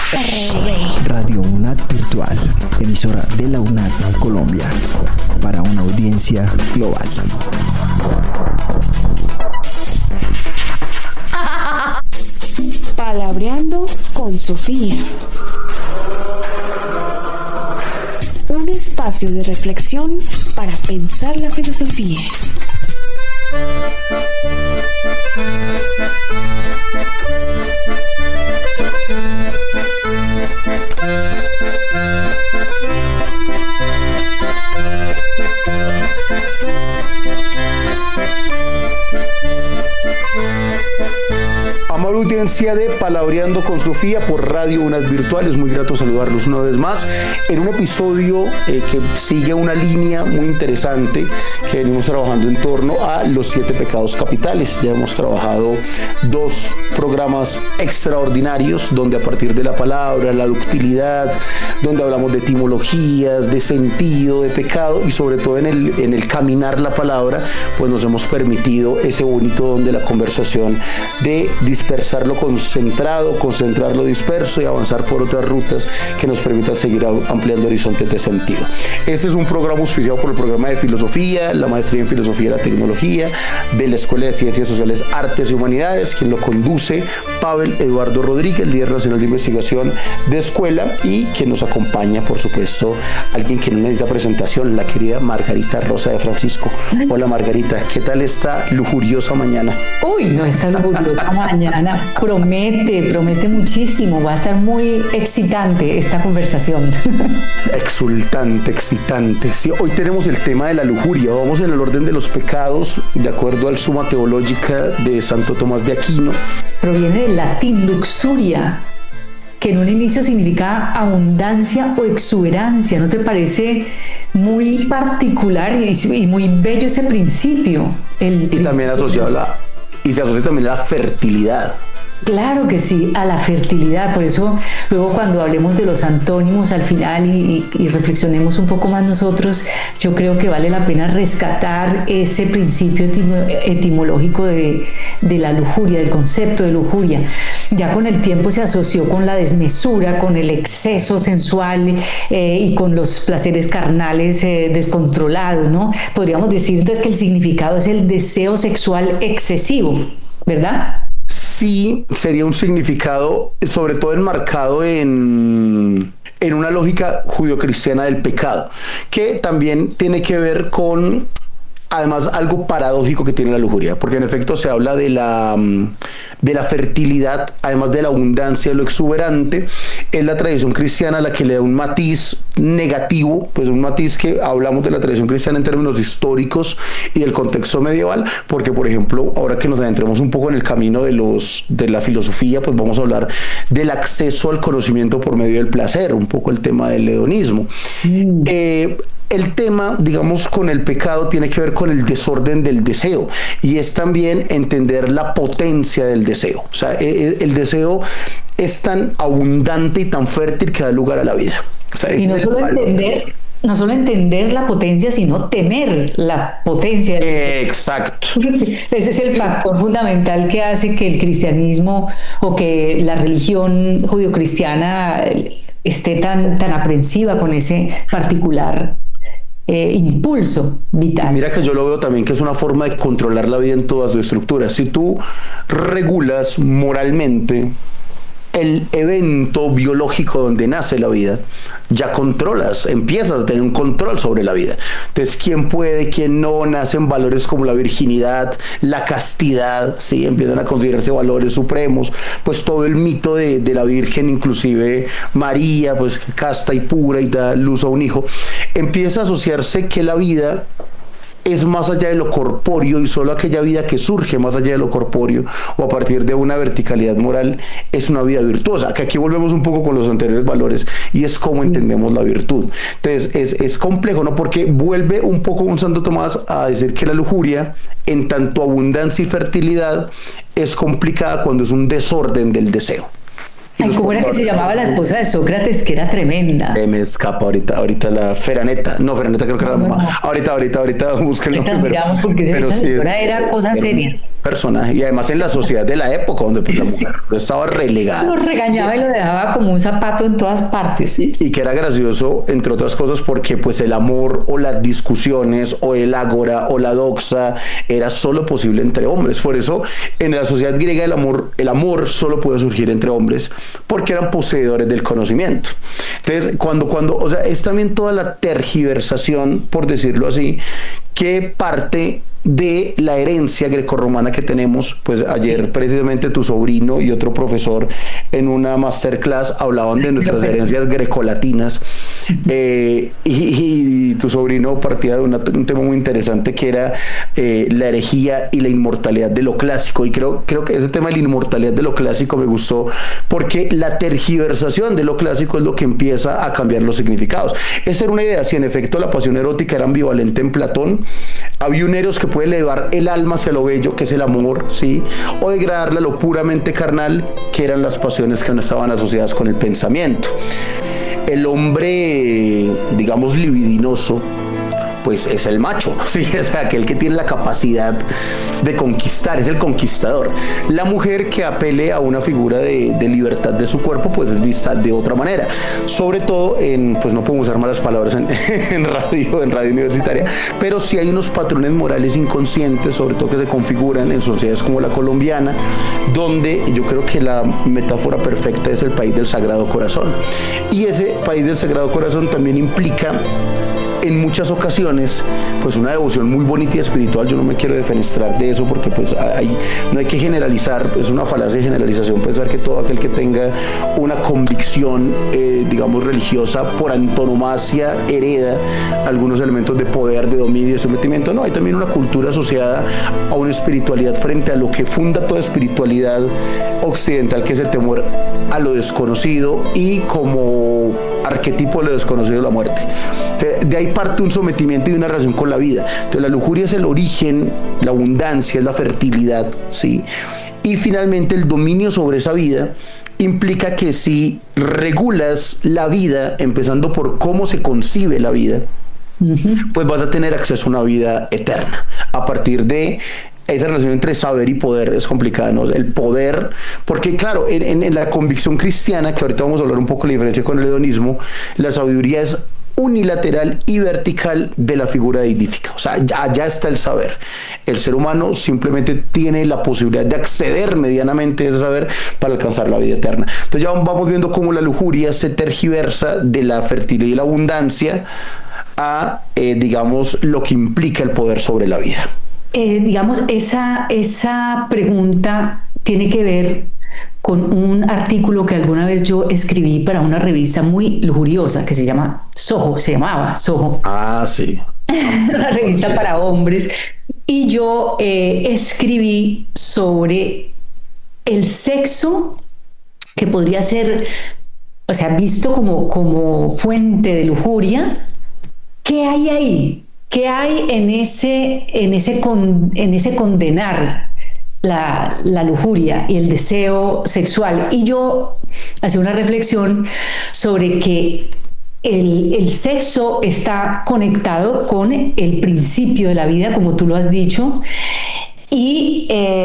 Radio UNAD Virtual, emisora de la UNAD Colombia, para una audiencia global. Palabreando con Sofía. Un espacio de reflexión para pensar la filosofía. Amable audiencia de Palabreando con Sofía por Radio UNAD Virtual, es muy grato saludarlos una vez más en un episodio que sigue una línea muy interesante que venimos trabajando en torno a los 7 pecados capitales. Ya hemos trabajado 2 programas extraordinarios donde a partir de la palabra, la ductilidad, donde hablamos de etimologías, de sentido, de pecado y sobre todo en el caminar la palabra, pues nos hemos permitido ese bonito don de la conversación de dispersar lo concentrado, concentrar lo disperso y avanzar por otras rutas que nos permitan seguir ampliando horizontes de sentido. Este es un programa auspiciado por el programa de filosofía, la maestría en filosofía y la tecnología de la Escuela de Ciencias Sociales, Artes y Humanidades, quien lo conduce Pavel Eduardo Rodríguez, líder nacional de investigación de escuela, y quien nos acompaña, por supuesto, alguien que no necesita presentación, la querida Margarita Rosa de Francisco. Hola Margarita, ¿qué tal esta lujuriosa mañana? Uy, no, esta lujuriosa mañana promete muchísimo, va a estar muy excitante esta conversación. Exultante, excitante. Sí, hoy tenemos el tema de la lujuria, vamos en el orden de los pecados, de acuerdo al Summa Theologica de Santo Tomás de Aquino. Proviene del latín luxuria, que en un inicio significa abundancia o exuberancia. ¿No te parece muy particular y muy bello ese principio? Y también se asocia también a la fertilidad. Claro que sí, a la fertilidad. Por eso luego cuando hablemos de los antónimos al final y reflexionemos un poco más nosotros, yo creo que vale la pena rescatar ese principio etimológico de la lujuria, del concepto de lujuria. Ya con el tiempo se asoció con la desmesura, con el exceso sensual y con los placeres carnales descontrolados, ¿no? Podríamos decir entonces que el significado es el deseo sexual excesivo, ¿verdad? Sí, sería un significado sobre todo enmarcado en una lógica judio-cristiana del pecado, que también tiene que ver con, además, algo paradójico que tiene la lujuria, porque en efecto se habla de la fertilidad, además de la abundancia, lo exuberante. Es la tradición cristiana la que le da un matiz negativo, pues un matiz que hablamos de la tradición cristiana en términos históricos y del contexto medieval, porque por ejemplo, ahora que nos adentremos un poco en el camino de la filosofía, pues vamos a hablar del acceso al conocimiento por medio del placer, un poco el tema del hedonismo. El tema, digamos, con el pecado tiene que ver con el desorden del deseo, y es también entender la potencia del deseo. O sea, el deseo es tan abundante y tan fértil que da lugar a la vida. O sea, y no solo entender la potencia, sino temer la potencia del deseo. Exacto. Ese es el factor fundamental que hace que el cristianismo o que la religión judio-cristiana esté tan aprensiva con ese particular impulso vital. Mira que yo lo veo también que es una forma de controlar la vida en toda su estructura. Si tú regulas moralmente el evento biológico donde nace la vida, ya controlas, empiezas a tener un control sobre la vida. Entonces, quién puede, quién no, nacen valores como la virginidad, la castidad, ¿sí? Empiezan a considerarse valores supremos, pues todo el mito de la Virgen, inclusive María, pues casta y pura y da luz a un hijo, empieza a asociarse que la vida es más allá de lo corpóreo, y solo aquella vida que surge más allá de lo corpóreo o a partir de una verticalidad moral es una vida virtuosa. Que aquí volvemos un poco con los anteriores valores, y es cómo entendemos la virtud. Entonces es complejo, ¿no? Porque vuelve un poco un Santo Tomás a decir que la lujuria, en tanto abundancia y fertilidad, es complicada cuando es un desorden del deseo. Ay, ¿cómo era que se llamaba la esposa de Sócrates, que era tremenda? Me escapa ahorita la Feraneta. No, Feraneta creo que era la mamá. Ahorita búsquenlo. Porque esa señora era cosa seria. personaje, y además en la sociedad de la época donde pues la mujer estaba relegada. Lo regañaba y lo dejaba como un zapato en todas partes. Y que era gracioso, entre otras cosas, porque pues el amor o las discusiones o el ágora o la doxa era solo posible entre hombres. Por eso en la sociedad griega el amor solo puede surgir entre hombres, porque eran poseedores del conocimiento. Entonces o sea, es también toda la tergiversación, por decirlo así, que parte de la herencia grecorromana que tenemos. Pues ayer precisamente tu sobrino y otro profesor en una masterclass hablaban de nuestras herencias grecolatinas, y tu sobrino partía de un tema muy interesante que era la herejía y la inmortalidad de lo clásico, y creo que ese tema de la inmortalidad de lo clásico me gustó, porque la tergiversación de lo clásico es lo que empieza a cambiar los significados. Esta era una idea: si en efecto la pasión erótica era ambivalente en Platón, había un eros que puede elevar el alma hacia lo bello, que es el amor, ¿sí? O degradarla a lo puramente carnal, que eran las pasiones que no estaban asociadas con el pensamiento. El hombre, digamos, libidinoso, pues es el macho, ¿sí? Es aquel que tiene la capacidad de conquistar, es el conquistador. La mujer que apele a una figura de libertad de su cuerpo, pues es vista de otra manera. Sobre todo pues no podemos usar malas palabras en radio universitaria, pero sí hay unos patrones morales inconscientes, sobre todo que se configuran en sociedades como la colombiana, donde yo creo que la metáfora perfecta es el país del Sagrado Corazón. Y ese país del Sagrado Corazón también implica en muchas ocasiones pues una devoción muy bonita y espiritual. Yo no me quiero defenestrar de eso, porque pues no hay que generalizar, es una falacia de generalización pensar que todo aquel que tenga una convicción digamos religiosa por antonomasia hereda algunos elementos de poder, de dominio y de sometimiento. No, hay también una cultura asociada a una espiritualidad frente a lo que funda toda espiritualidad occidental, que es el temor a lo desconocido, y como arquetipo de lo desconocido, la muerte. De ahí parte un sometimiento y una relación con la vida. Entonces la lujuria es el origen, la abundancia es la fertilidad, ¿sí? Y finalmente el dominio sobre esa vida implica que si regulas la vida, empezando por cómo se concibe la vida, pues vas a tener acceso a una vida eterna. A partir de esa relación entre saber y poder es complicada, ¿no? El poder, porque claro, en la convicción cristiana, que ahorita vamos a hablar un poco de la diferencia con el hedonismo, la sabiduría es unilateral y vertical de la figura deidífica. O sea, allá está el saber. El ser humano simplemente tiene la posibilidad de acceder medianamente a ese saber para alcanzar la vida eterna. Entonces ya vamos viendo cómo la lujuria se tergiversa de la fertilidad y la abundancia a, digamos, lo que implica el poder sobre la vida. Digamos, esa pregunta tiene que ver con un artículo que alguna vez yo escribí para una revista muy lujuriosa que se llamaba Soho. Ah, sí. Una revista para hombres. Y yo escribí sobre el sexo, que podría ser, o sea, visto como fuente de lujuria. ¿Qué hay ahí? ¿Qué hay en ese condenar la lujuria y el deseo sexual? Y yo hacía una reflexión sobre que el sexo está conectado con el principio de la vida, como tú lo has dicho, y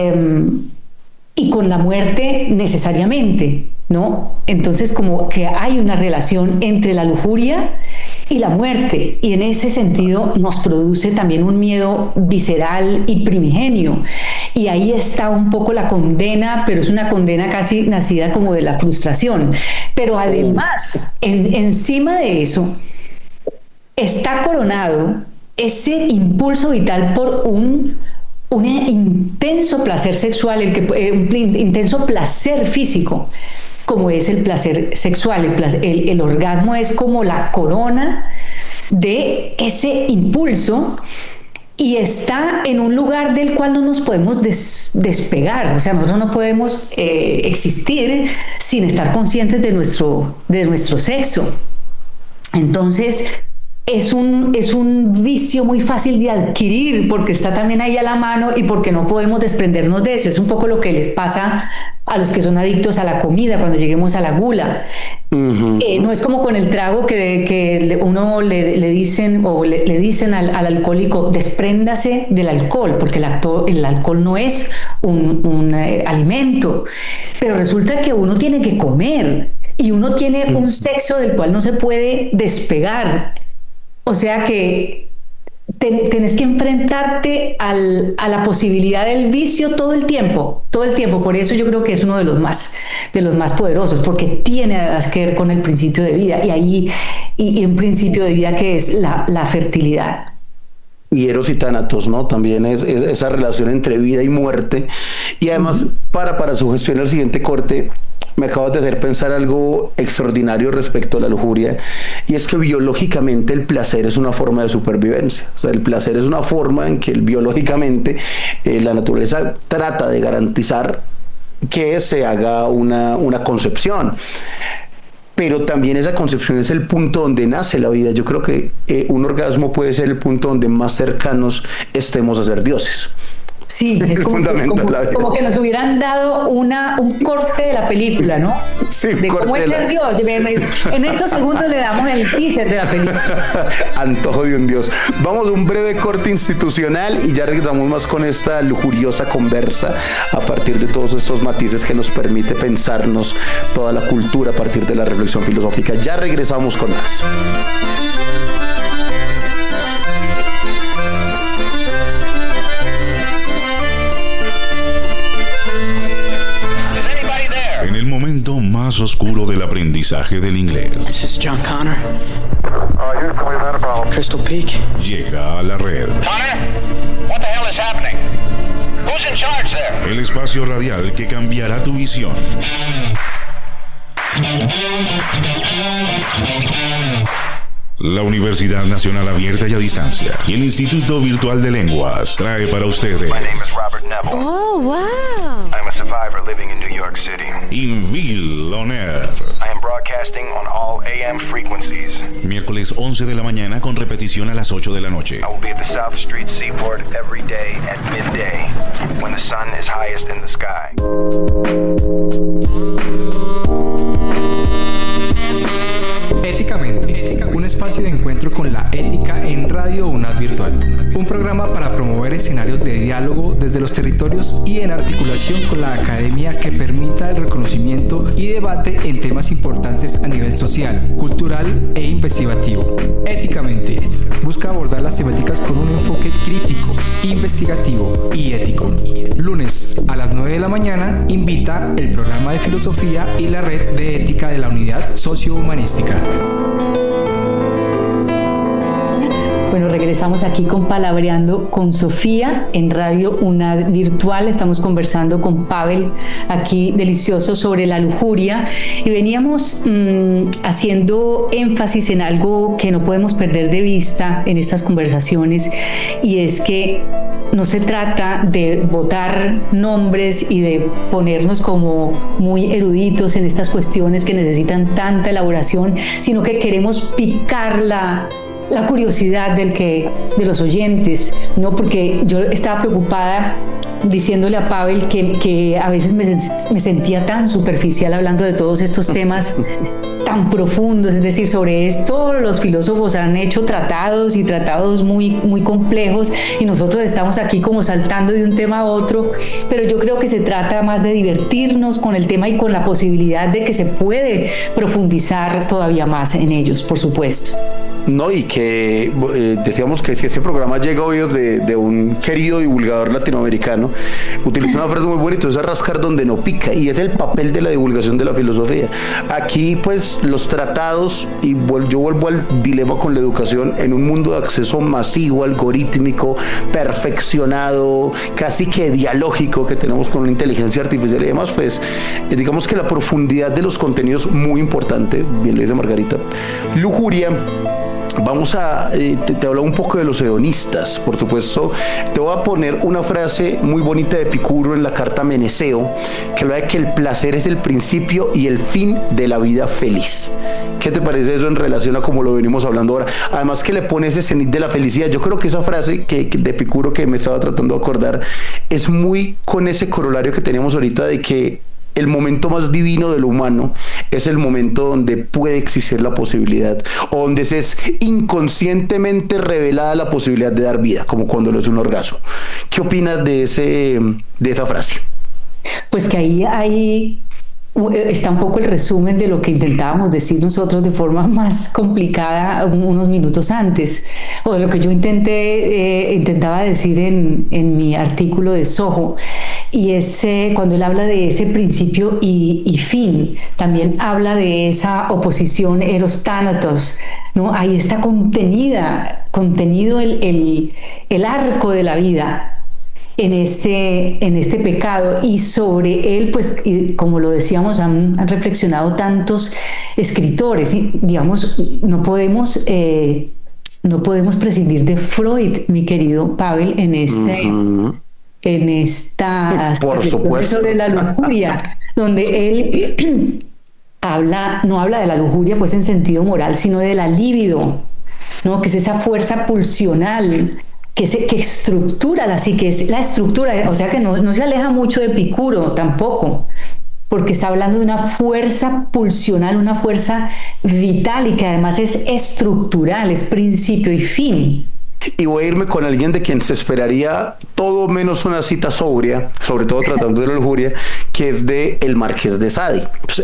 con la muerte necesariamente, ¿no? Entonces, como que hay una relación entre la lujuria y la muerte, y en ese sentido nos produce también un miedo visceral y primigenio, y ahí está un poco la condena, pero es una condena casi nacida como de la frustración. Pero además, encima de eso, está coronado ese impulso vital por un intenso placer sexual, un intenso placer físico, como es el placer sexual. El orgasmo es como la corona de ese impulso, y está en un lugar del cual no nos podemos despegar. O sea, nosotros no podemos existir sin estar conscientes de nuestro sexo. Entonces es un vicio muy fácil de adquirir, porque está también ahí a la mano y porque no podemos desprendernos de eso. Es un poco lo que les pasa a los que son adictos a la comida, cuando lleguemos a la gula. No es como con el trago que uno le dicen o le dicen al alcohólico, despréndase del alcohol, porque el alcohol no es un alimento, pero resulta que uno tiene que comer y uno tiene un sexo del cual no se puede despegar. O sea que tenés que enfrentarte a la posibilidad del vicio todo el tiempo. Por eso yo creo que es uno de los más poderosos, porque tiene además que ver con el principio de vida, y un principio de vida que es la fertilidad. Y Eros y Tánatos, ¿no? También es esa relación entre vida y muerte. Y además, para sugestionar el siguiente corte, me acabas de hacer pensar algo extraordinario respecto a la lujuria, y es que biológicamente el placer es una forma de supervivencia. O sea, el placer es una forma en que biológicamente la naturaleza trata de garantizar que se haga una concepción. Pero también esa concepción es el punto donde nace la vida. Yo creo que un orgasmo puede ser el punto donde más cercanos estemos a ser dioses. Sí, es como que nos hubieran dado un corte de la película, ¿no? Sí, de cómo es ser Dios. En estos segundos le damos el teaser de la película. Antojo de un Dios. Vamos a un breve corte institucional y ya regresamos más con esta lujuriosa conversa a partir de todos estos matices que nos permite pensarnos toda la cultura a partir de la reflexión filosófica. Ya regresamos con más. En el momento más oscuro del aprendizaje del inglés. This is John Connor. Crystal Peak. Llega a la red. Connor, what the hell is happening? Who's in charge there? El espacio radial que cambiará tu visión. La Universidad Nacional Abierta y a Distancia y el Instituto Virtual de Lenguas trae para ustedes. My name is Robert Neville. Oh, wow. I'm a survivor living in New York City. Inville On Air. I am broadcasting on all AM frequencies. Miércoles 11 de la mañana con repetición a las 8 de la noche. I will be at the South Street Seaport every day at midday when the sun is highest in the sky. Éticamente, un espacio de encuentro con la ética en Radio UNAD Virtual. Un programa para promover escenarios de diálogo desde los territorios y en articulación con la academia que permita el reconocimiento y debate en temas importantes a nivel social, cultural e investigativo. Éticamente, busca abordar las temáticas con un enfoque crítico, investigativo y ético. Lunes a las 9 de la mañana invita el programa de filosofía y la red de ética de la unidad sociohumanística. Bueno, regresamos aquí con Palabreando con Sofía en Radio UNAD Virtual. Estamos conversando con Pavel aquí delicioso sobre la lujuria y veníamos haciendo énfasis en algo que no podemos perder de vista en estas conversaciones, y es que no se trata de botar nombres y de ponernos como muy eruditos en estas cuestiones que necesitan tanta elaboración, sino que queremos picar la curiosidad de los oyentes, ¿no? Porque yo estaba preocupada diciéndole a Pavel que a veces me sentía tan superficial hablando de todos estos temas tan profundos. Es decir, sobre esto los filósofos han hecho tratados y tratados muy, muy complejos, y nosotros estamos aquí como saltando de un tema a otro, pero yo creo que se trata más de divertirnos con el tema y con la posibilidad de que se puede profundizar todavía más en ellos, por supuesto. No, y que decíamos que si este programa llega a oídos de un querido divulgador latinoamericano, utiliza una frase muy bonita, es rascar donde no pica, y es el papel de la divulgación de la filosofía. Aquí pues los tratados, y yo vuelvo al dilema con la educación, en un mundo de acceso masivo, algorítmico, perfeccionado, casi que dialógico que tenemos con la inteligencia artificial y demás, pues digamos que la profundidad de los contenidos muy importante, bien le dice Margarita. Lujuria. Vamos a, te hablo un poco de los hedonistas, por supuesto. Te voy a poner una frase muy bonita de Epicuro en la carta Meneceo, que habla de que el placer es el principio y el fin de la vida feliz. ¿Qué te parece eso en relación a cómo lo venimos hablando ahora? Además que le pone ese cenit de la felicidad. Yo creo que esa frase de Epicuro que me estaba tratando de acordar es muy con ese corolario que teníamos ahorita de que el momento más divino de lo humano es el momento donde puede existir la posibilidad, o donde se es inconscientemente revelada la posibilidad de dar vida, como cuando lo es un orgasmo. ¿Qué opinas de esa frase? Pues que ahí está un poco el resumen de lo que intentábamos decir nosotros de forma más complicada unos minutos antes, o de lo que yo intentaba decir en mi artículo de Soho. Y cuando él habla de ese principio y fin, también habla de esa oposición eros-tánatos, ¿no? Ahí está contenido el arco de la vida en este pecado, y sobre él, pues, como lo decíamos, han reflexionado tantos escritores, digamos, no podemos prescindir de Freud, mi querido Pavel, en esta por supuesto sobre la lujuria, donde él no habla de la lujuria pues en sentido moral, sino de la libido, ¿no? Que es esa fuerza pulsional que estructura la psique, es la estructura, o sea que no se aleja mucho de Epicuro tampoco, porque está hablando de una fuerza pulsional, una fuerza vital, y que además es estructural, es principio y fin. Y voy a irme con alguien de quien se esperaría todo menos una cita sobria, sobre todo tratando de la lujuria, que es de el Marqués de Sade. Pues,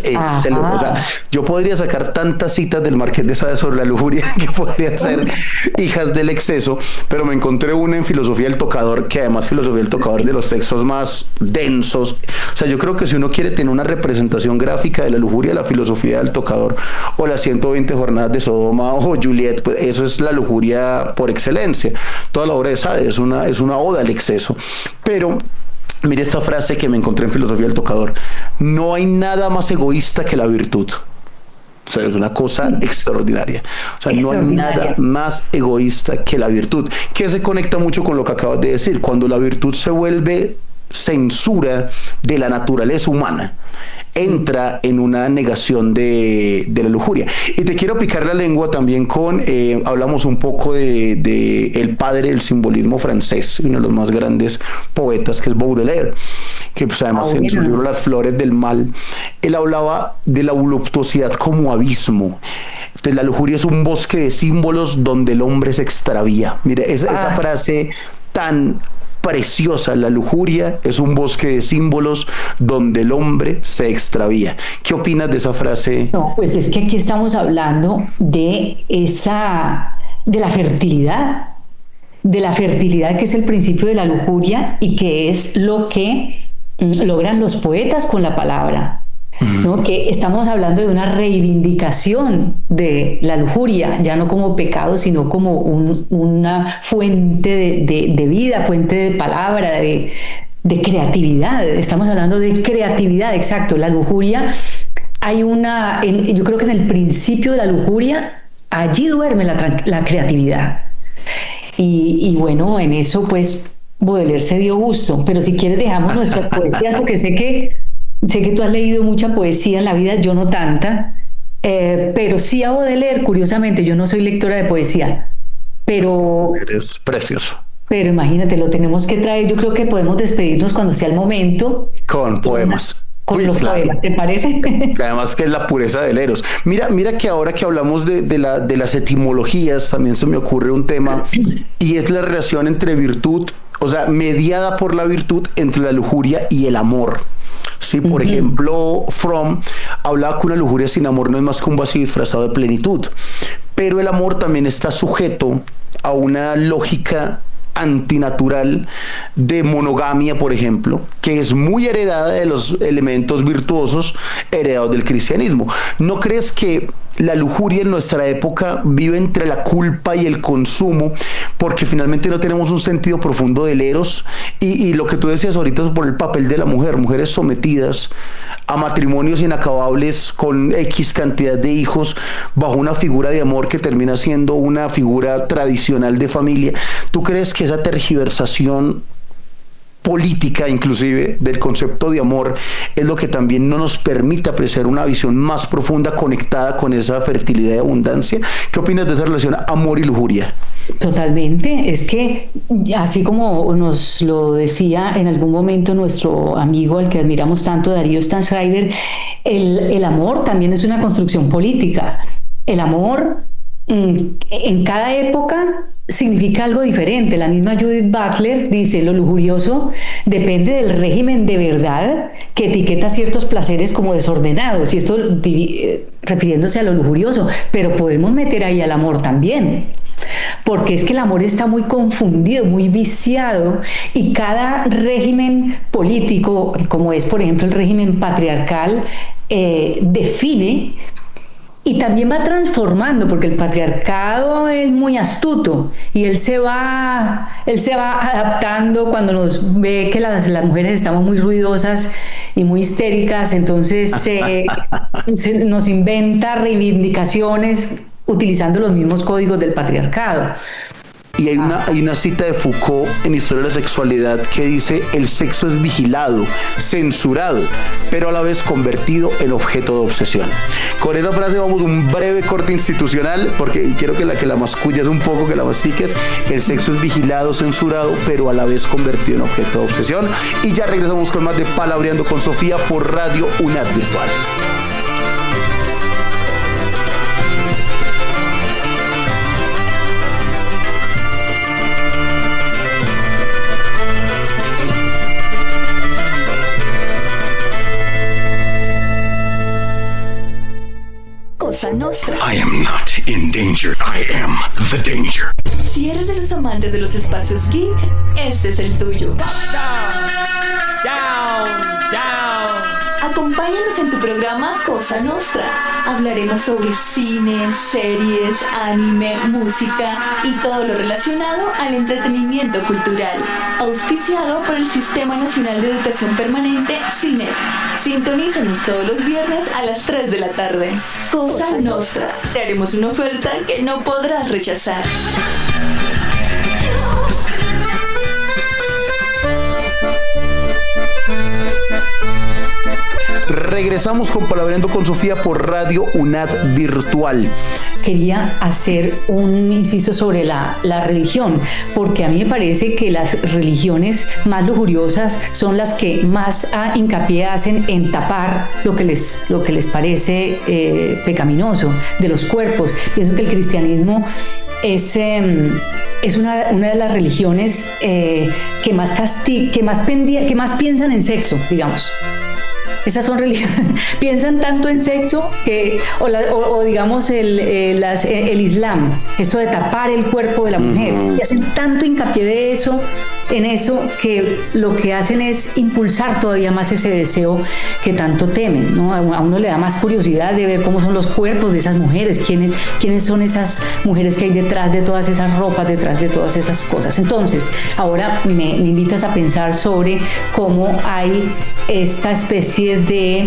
yo podría sacar tantas citas del Marqués de Sade sobre la lujuria que podrían ser hijas del exceso, pero me encontré una en Filosofía del Tocador, que además Filosofía del Tocador de los textos más densos. O sea, yo creo que si uno quiere tener una representación gráfica de la lujuria, la Filosofía del Tocador o las 120 jornadas de Sodoma o Juliet, pues eso es la lujuria por excelencia. Toda la obra de Sade es una oda al exceso. Pero mire esta frase que me encontré en Filosofía del Tocador: no hay nada más egoísta que la virtud. O sea, es una cosa extraordinaria. O sea, no hay nada más egoísta que la virtud, que se conecta mucho con lo que acabas de decir. Cuando la virtud se vuelve censura de la naturaleza humana, entra en una negación de la lujuria. Y te quiero picar la lengua también hablamos un poco de el padre del simbolismo francés, uno de los más grandes poetas, que es Baudelaire, que pues además en su libro Las Flores del Mal, él hablaba de la voluptuosidad como abismo. Entonces, la lujuria es un bosque de símbolos donde el hombre se extravía. Mire, esa frase tan preciosa: la lujuria es un bosque de símbolos donde el hombre se extravía. ¿Qué opinas de esa frase? No, pues es que aquí estamos hablando de la fertilidad, que es el principio de la lujuria y que es lo que logran los poetas con la palabra, ¿no? Que estamos hablando de una reivindicación de la lujuria, ya no como pecado, sino como una fuente de vida, fuente de palabra, de creatividad. Estamos hablando de creatividad, exacto. La lujuria, yo creo que en el principio de la lujuria, allí duerme la creatividad. Y bueno, en eso pues Baudelaire se dio gusto, pero si quieres dejamos nuestras poesías, porque sé que tú has leído mucha poesía en la vida, yo no tanta, pero sí a Baudelaire, curiosamente. Yo no soy lectora de poesía, pero... Eres precioso. Pero imagínate, lo tenemos que traer. Yo creo que podemos despedirnos cuando sea el momento. Con poemas. Con los poemas, ¿te parece? Además que es la pureza del eros. Mira que ahora que hablamos de las etimologías, también se me ocurre un tema, y es la relación entre virtud, o sea, mediada por la virtud, entre la lujuria y el amor. Sí, por ejemplo, Fromm hablaba que una lujuria sin amor no es más que un vacío disfrazado de plenitud, pero el amor también está sujeto a una lógica antinatural de monogamia, por ejemplo, que es muy heredada de los elementos virtuosos heredados del cristianismo. ¿No crees que la lujuria en nuestra época vive entre la culpa y el consumo, porque finalmente no tenemos un sentido profundo del eros? Y lo que tú decías ahorita es por el papel de la mujer, mujeres sometidas a matrimonios inacabables con X cantidad de hijos bajo una figura de amor que termina siendo una figura tradicional de familia. ¿Tú crees que esa tergiversación política, inclusive, del concepto de amor es lo que también no nos permite apreciar una visión más profunda conectada con esa fertilidad y abundancia? ¿Qué opinas de esa relación amor y lujuria? Totalmente, es que así como nos lo decía en algún momento nuestro amigo al que admiramos tanto, Darío Stanschreiber, el amor también es una construcción política. El amor en cada época significa algo diferente. La misma Judith Butler dice: lo lujurioso depende del régimen de verdad que etiqueta ciertos placeres como desordenados, y esto refiriéndose a lo lujurioso, pero podemos meter ahí al amor también, porque es que el amor está muy confundido, muy viciado, y cada régimen político, como es por ejemplo el régimen patriarcal, define y también va transformando, porque el patriarcado es muy astuto y él se va adaptando cuando nos ve que las mujeres estamos muy ruidosas y muy histéricas, entonces nos inventa reivindicaciones utilizando los mismos códigos del patriarcado. Y hay una cita de Foucault en Historia de la Sexualidad que dice: el sexo es vigilado, censurado, pero a la vez convertido en objeto de obsesión. Con esa frase vamos a un breve corte institucional, porque quiero que la masculles un poco, que la mastiques. El sexo es vigilado, censurado, pero a la vez convertido en objeto de obsesión. Y ya regresamos con más de Palabreando con Sofía por Radio UNAD Virtual. Cosa Nostra. I am not in danger. I am the danger. Si eres de los amantes de los espacios geek, este es el tuyo. Down. Acompáñanos en tu programa Cosa Nostra. Hablaremos sobre cine, series, anime, música y todo lo relacionado al entretenimiento cultural. Auspiciado por el Sistema Nacional de Educación Permanente, SINEP. Sintonízanos todos los viernes a las 3 de la tarde. Cosa Nostra. Te haremos una oferta que no podrás rechazar. Regresamos con Palabreando con Sofía por Radio UNAD Virtual. Quería hacer un inciso sobre la religión, porque a mí me parece que las religiones más lujuriosas son las que más hincapié hacen en tapar lo que les parece pecaminoso de los cuerpos. Pienso que el cristianismo es una de las religiones que más piensan en sexo, digamos. Esas son religiones, piensan tanto en sexo o digamos el Islam, esto de tapar el cuerpo de la mujer, y hacen tanto hincapié en eso que lo que hacen es impulsar todavía más ese deseo que tanto temen, ¿no? A uno le da más curiosidad de ver cómo son los cuerpos de esas mujeres, quiénes son esas mujeres que hay detrás de todas esas ropas, detrás de todas esas cosas. Entonces, ahora me invitas a pensar sobre cómo hay esta especie de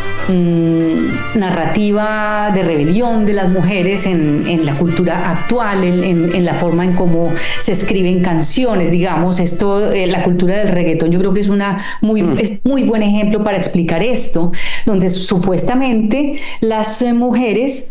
narrativa de rebelión de las mujeres en la cultura actual, en la forma en cómo se escriben canciones, digamos. Esto, la cultura del reggaetón, yo creo que es muy buen ejemplo para explicar esto, donde supuestamente las mujeres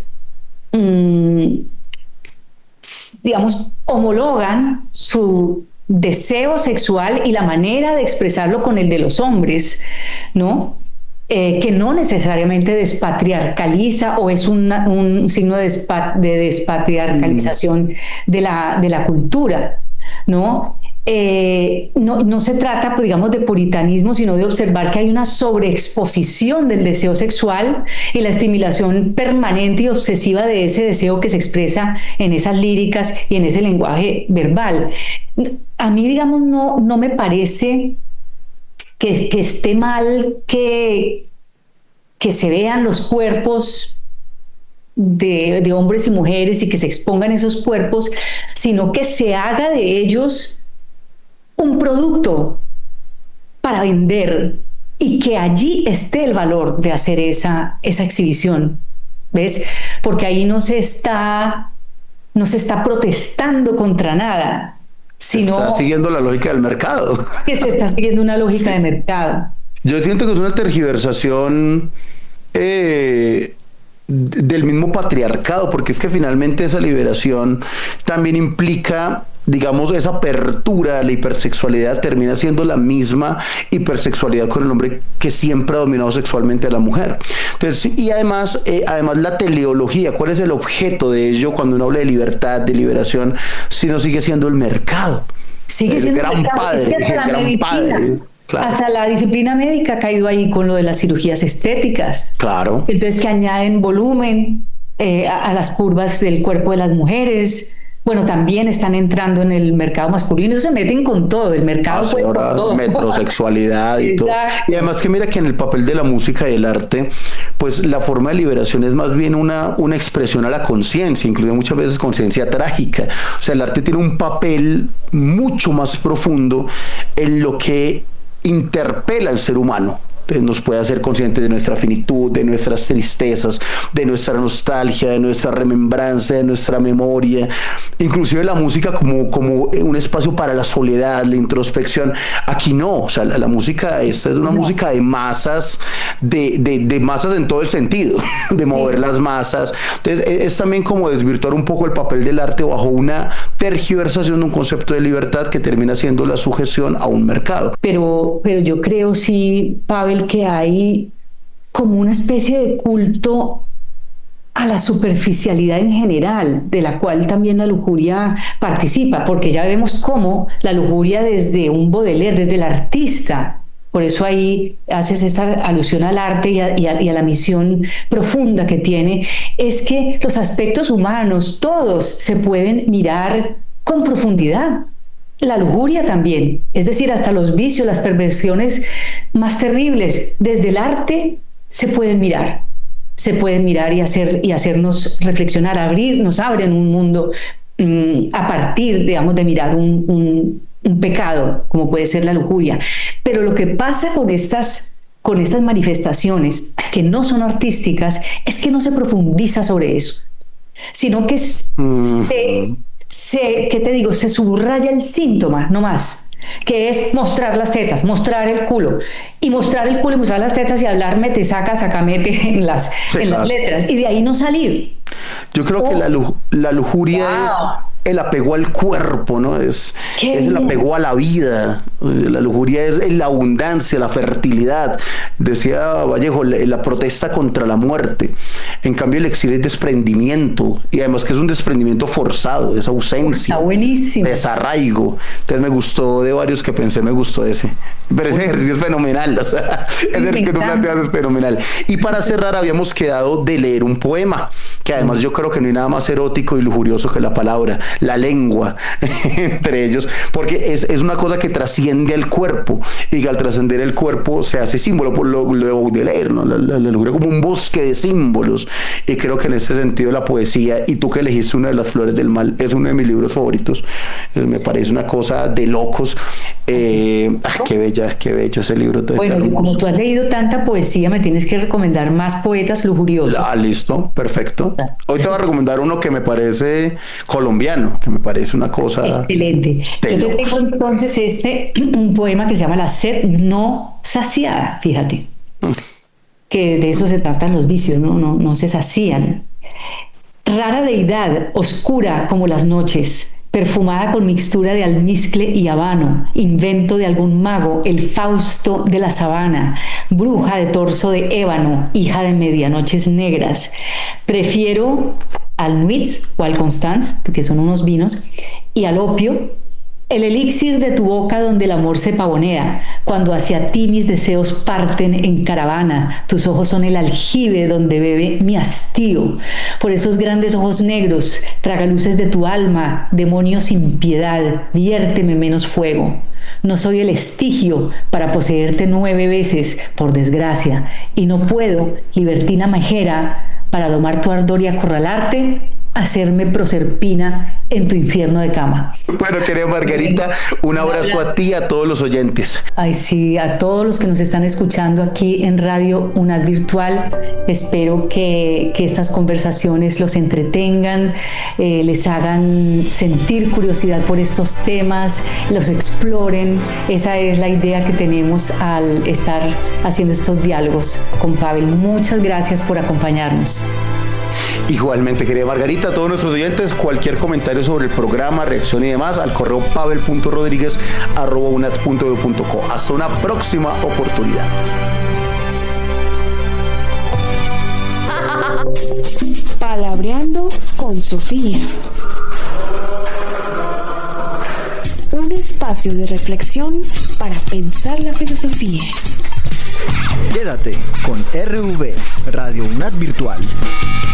digamos, homologan su deseo sexual y la manera de expresarlo con el de los hombres, ¿no? Que no necesariamente despatriarcaliza o es un signo de despatriarcalización de la cultura, ¿no? No se trata, pues, digamos, de puritanismo, sino de observar que hay una sobreexposición del deseo sexual y la estimulación permanente y obsesiva de ese deseo que se expresa en esas líricas y en ese lenguaje verbal. A mí, digamos, no me parece que esté mal que se vean los cuerpos de hombres y mujeres y que se expongan esos cuerpos, sino que se haga de ellos un producto para vender y que allí esté el valor de hacer esa exhibición, ¿ves? Porque ahí no se está protestando contra nada, sino está siguiendo la lógica del mercado. Que se está siguiendo una lógica de mercado. Yo siento que es una tergiversación del mismo patriarcado, porque es que finalmente esa liberación también implica, digamos, esa apertura a la hipersexualidad. Termina siendo la misma hipersexualidad con el hombre que siempre ha dominado sexualmente a la mujer. Entonces, y además la teleología, ¿cuál es el objeto de ello cuando uno habla de libertad, de liberación, si no sigue siendo el mercado? Sigue siendo el gran padre, es que hasta el gran padre. Claro. Hasta la disciplina médica ha caído ahí con lo de las cirugías estéticas. Claro. Entonces, que añaden volumen a las curvas del cuerpo de las mujeres. Bueno, también están entrando en el mercado masculino, se meten con todo, el mercado puede con todo. Metrosexualidad y todo. Y además que mira que en el papel de la música y el arte, pues la forma de liberación es más bien una expresión a la conciencia, incluso muchas veces conciencia trágica. O sea, el arte tiene un papel mucho más profundo en lo que interpela al ser humano. Nos puede hacer conscientes de nuestra finitud, de nuestras tristezas, de nuestra nostalgia, de nuestra remembranza, de nuestra memoria, inclusive la música como un espacio para la soledad, la introspección. Aquí no, o sea, la música esta es una música de masas, de masas en todo el sentido, de mover las masas. Entonces es también como desvirtuar un poco el papel del arte bajo una tergiversación de un concepto de libertad que termina siendo la sujeción a un mercado. Pero yo creo, sí, Pavel, que hay como una especie de culto a la superficialidad en general, de la cual también la lujuria participa, porque ya vemos cómo la lujuria desde un Baudelaire, desde el artista, por eso ahí haces esta alusión al arte y a la misión profunda que tiene, es que los aspectos humanos, todos se pueden mirar con profundidad. La lujuria también, es decir, hasta los vicios, las perversiones más terribles, desde el arte se pueden mirar y hacernos reflexionar, nos abren un mundo a partir, digamos, de mirar un pecado, como puede ser la lujuria. Pero lo que pasa con estas manifestaciones que no son artísticas es que no se profundiza sobre eso, sino que se subraya el síntoma, no más, que es mostrar las tetas, mostrar el culo y mostrar las tetas y hablar mete, saca, mete en las letras, y de ahí no salir. Yo creo que la lujuria es el apego al cuerpo, ¿no? Es el apego a la vida. La lujuria es la abundancia, la fertilidad. Decía Vallejo, la protesta contra la muerte. En cambio, el exilio es desprendimiento, y además que es un desprendimiento forzado, es ausencia. Está buenísimo. Desarraigo. Entonces me gustó de varios que pensé, me gustó ese. Pero ese ejercicio es fenomenal, o sea, el que tú planteas es fenomenal. Y para cerrar, habíamos quedado de leer un poema, que además yo creo que no hay nada más erótico y lujurioso que la palabra, la lengua, entre ellos, porque es una cosa que trasciende al cuerpo, y que al trascender el cuerpo se hace símbolo, por lo de Baudelaire, ¿no? La lujuria como un bosque de símbolos, y creo que en ese sentido la poesía, y tú que elegiste una de las flores del mal, es uno de mis libros favoritos, me parece una cosa de locos. Qué bello ese libro. Bueno, y como tú has leído tanta poesía, me tienes que recomendar más poetas lujuriosos. Listo, perfecto. Hoy te voy a recomendar uno que me parece colombiano, que me parece una cosa excelente. Yo te tengo entonces un poema que se llama La sed no saciada, fíjate, que de eso se tratan los vicios, no se sacían. Rara deidad, oscura como las noches, perfumada con mixtura de almizcle y habano, invento de algún mago, el Fausto de la sabana, bruja de torso de ébano, hija de medianoches negras. Prefiero al Nuits o al Constance, que son unos vinos, y al opio, el elixir de tu boca donde el amor se pavonea, cuando hacia ti mis deseos parten en caravana, tus ojos son el aljibe donde bebe mi hastío, por esos grandes ojos negros, tragaluces de tu alma, demonio sin piedad, viérteme menos fuego. No soy el estigio para poseerte 9 veces, por desgracia, y no puedo, libertina majera, para domar tu ardor y acorralarte, hacerme proserpina en tu infierno de cama. Bueno, querida Margarita, un abrazo a ti y a todos los oyentes. Ay, sí, a todos los que nos están escuchando aquí en Radio UNAD Virtual. Espero que estas conversaciones los entretengan, les hagan sentir curiosidad por estos temas, los exploren. Esa es la idea que tenemos al estar haciendo estos diálogos con Pavel. Muchas gracias por acompañarnos. Igualmente, querida Margarita, a todos nuestros oyentes, cualquier comentario sobre el programa, reacción y demás, al correo pavel.rodriguez@unad.edu.co. Hasta una próxima oportunidad. Palabreando con Sofía. Un espacio de reflexión para pensar la filosofía. Quédate con RV, Radio UNAD Virtual.